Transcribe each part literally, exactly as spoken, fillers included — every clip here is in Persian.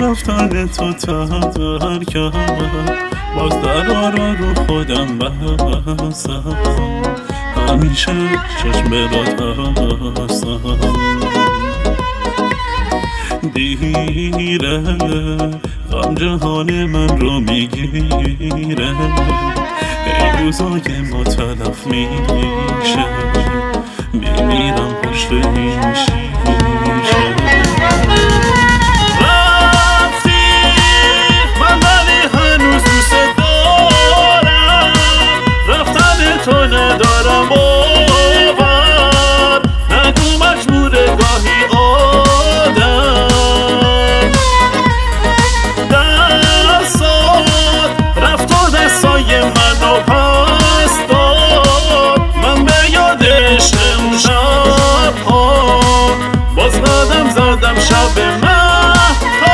رفتن تو ترکم، باز درارا رو خودم بستم، همیشه چشم را هستم. دیره غم جهان من رو میگیره، ای روزای ما تلف میشه، میمیرم پشت این شیشه. رفتی من ولی هنوز دوست دارم، رفتن تو ندارم باور، نگو مجبوره گاهی آدم، دستات رفت و دستای منو پس داد، من به یادش امشب ها باز قدم زدم شب مهتاب.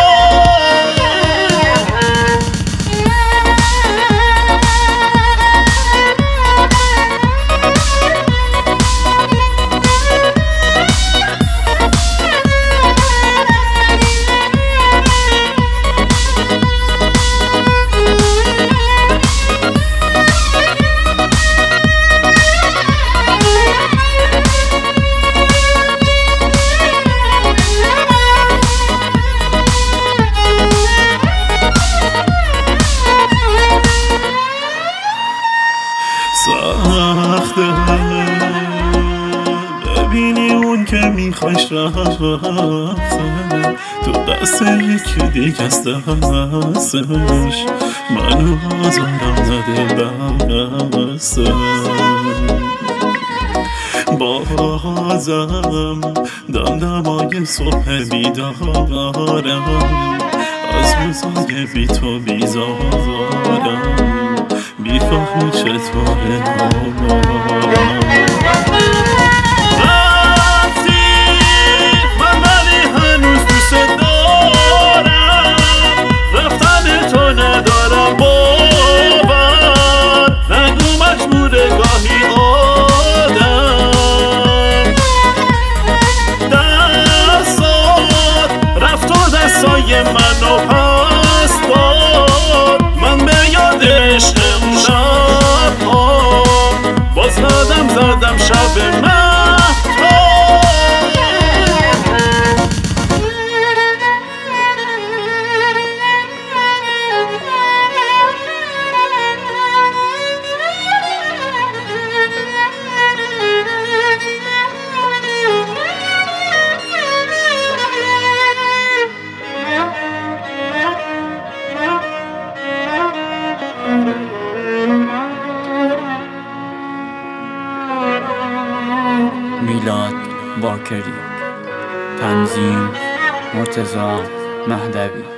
سخته ببینی اون که میخوایش رفته تو دست یکی دیگه است، دستش منو آزارم نده بستش. بازم دمدمای صبح بیدارم، از روزای بی تو بیزارم، بیفهمی چطوره آمارم. رفتی من ولی هنوز دوست دارم، رفتن تو ندارم باور، نگو مجبوره گاهی آدم، دستات رفت و دستای منو پس داد، من به یادش امشب ها باز قدم زدم شب مهتاب. میلاد باکری، تنظیم مرتضی مهدوی.